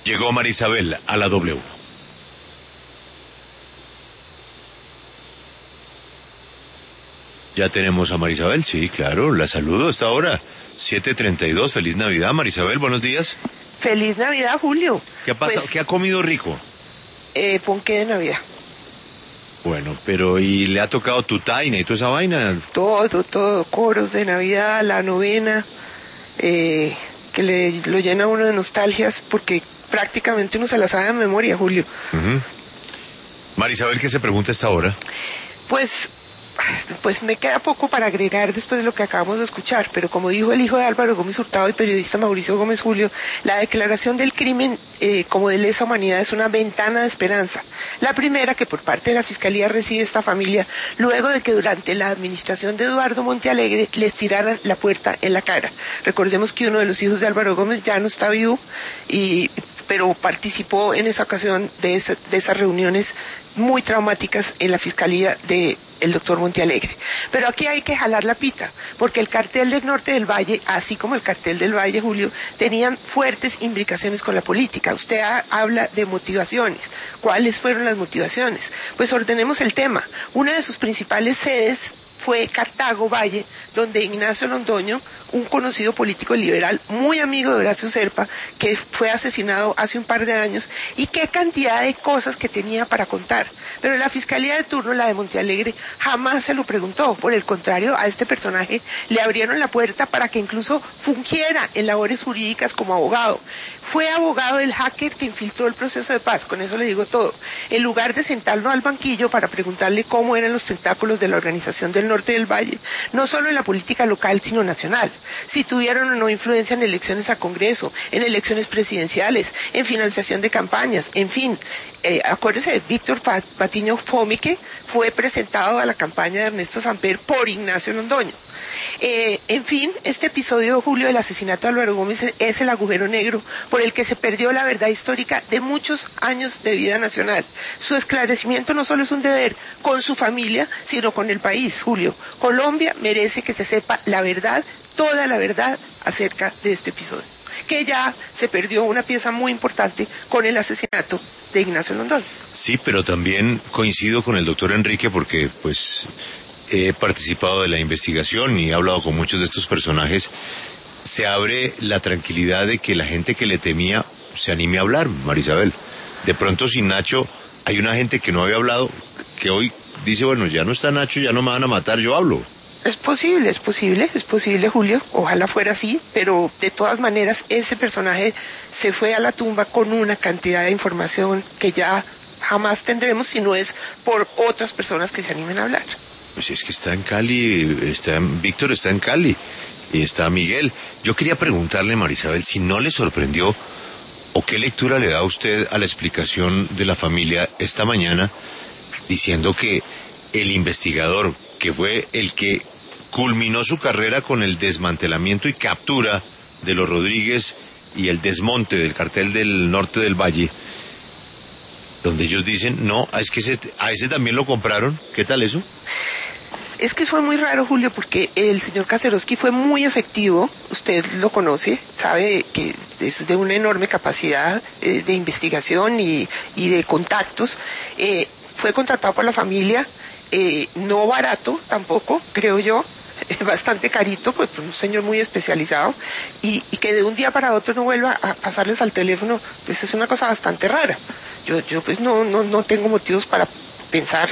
Llegó Marisabel a la W. Ya tenemos a Marisabel, sí, claro, la saludo hasta ahora. 7:32, feliz Navidad, Marisabel, buenos días. Feliz Navidad, Julio. ¿Qué ha pasado? Pues, ¿Qué ha comido rico? ponqué de Navidad. Bueno, pero ¿y le ha tocado tutaina y toda esa vaina? Todo, coros de Navidad, la novena, que lo llena a uno de nostalgias, porque prácticamente uno se la sabe de memoria, Julio. Uh-huh. Marisabel, ¿qué se pregunta a esta hora? Pues me queda poco para agregar después de lo que acabamos de escuchar, pero como dijo el hijo de Álvaro Gómez Hurtado y periodista Mauricio Gómez Julio, la declaración del crimen como de lesa humanidad es una ventana de esperanza. La primera, que por parte de la Fiscalía recibe esta familia, luego de que durante la administración de Eduardo Montealegre les tiraran la puerta en la cara. Recordemos que uno de los hijos de Álvaro Gómez ya no está vivo, pero participó en esa ocasión de esas reuniones muy traumáticas en la Fiscalía del doctor Montealegre. Pero aquí hay que jalar la pita, porque el cartel del Norte del Valle, así como el cartel del Valle, Julio, tenían fuertes imbricaciones con la política. Usted habla de motivaciones. ¿Cuáles fueron las motivaciones? Pues ordenemos el tema. Una de sus principales sedes fue Cartago Valle, donde Ignacio Londoño, un conocido político liberal, muy amigo de Horacio Serpa, que fue asesinado hace un par de años, y qué cantidad de cosas que tenía para contar. Pero la Fiscalía de turno, la de Montealegre, jamás se lo preguntó. Por el contrario, a este personaje le abrieron la puerta para que incluso fungiera en labores jurídicas como abogado. Fue abogado del hacker que infiltró el proceso de paz, con eso le digo todo. En lugar de sentarlo al banquillo para preguntarle cómo eran los tentáculos de la organización del Norte del Valle, no solo en la política local, sino nacional. Si tuvieron o no influencia en elecciones a Congreso, en elecciones presidenciales, en financiación de campañas, en fin. Acuérdese de Víctor Patiño Fómique, fue presentado a la campaña de Ernesto Samper por Ignacio Londoño. En fin, este episodio, Julio, del asesinato de Álvaro Gómez es el agujero negro por el que se perdió la verdad histórica de muchos años de vida nacional. Su esclarecimiento no solo es un deber con su familia, sino con el país, Julio. Colombia merece que se sepa la verdad, toda la verdad acerca de este episodio, que ya se perdió una pieza muy importante con el asesinato de Ignacio Londoño. Sí, pero también coincido con el doctor Enrique porque, pues, he participado de la investigación y he hablado con muchos de estos personajes. Se abre la tranquilidad de que la gente que le temía se anime a hablar, Marisabel. De pronto, sin Nacho, hay una gente que no había hablado, que hoy dice, bueno, ya no está Nacho, ya no me van a matar, yo hablo. Es posible, Julio, ojalá fuera así, pero de todas maneras ese personaje se fue a la tumba con una cantidad de información que ya jamás tendremos si no es por otras personas que se animen a hablar. Pues es que está en Cali, Víctor está en Cali y está Miguel. Yo quería preguntarle, Marisabel, si no le sorprendió o qué lectura le da a usted a la explicación de la familia esta mañana diciendo que el investigador, que fue el que culminó su carrera con el desmantelamiento y captura de los Rodríguez y el desmonte del cartel del Norte del Valle, donde ellos dicen, no, es que a ese también lo compraron? ¿Qué tal eso? Es que fue muy raro, Julio, porque el señor Kacerowski fue muy efectivo, usted lo conoce, sabe que es de una enorme capacidad de investigación y de contactos. Fue contratado por la familia, no barato tampoco, creo yo, bastante carito, pues un señor muy especializado, y que de un día para otro no vuelva a pasarles al teléfono, pues es una cosa bastante rara. Yo pues no tengo motivos para pensar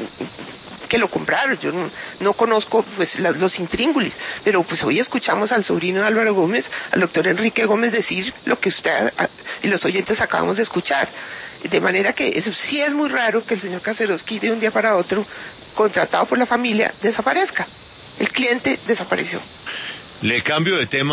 que lo compraron. Yo no conozco pues los intríngulis, pero pues hoy escuchamos al sobrino de Álvaro Gómez, al doctor Enrique Gómez, decir lo que usted y los oyentes acabamos de escuchar. De manera que eso sí es muy raro que el señor Kacerowski de un día para otro, contratado por la familia, desaparezca. El cliente desapareció. Le cambio de tema.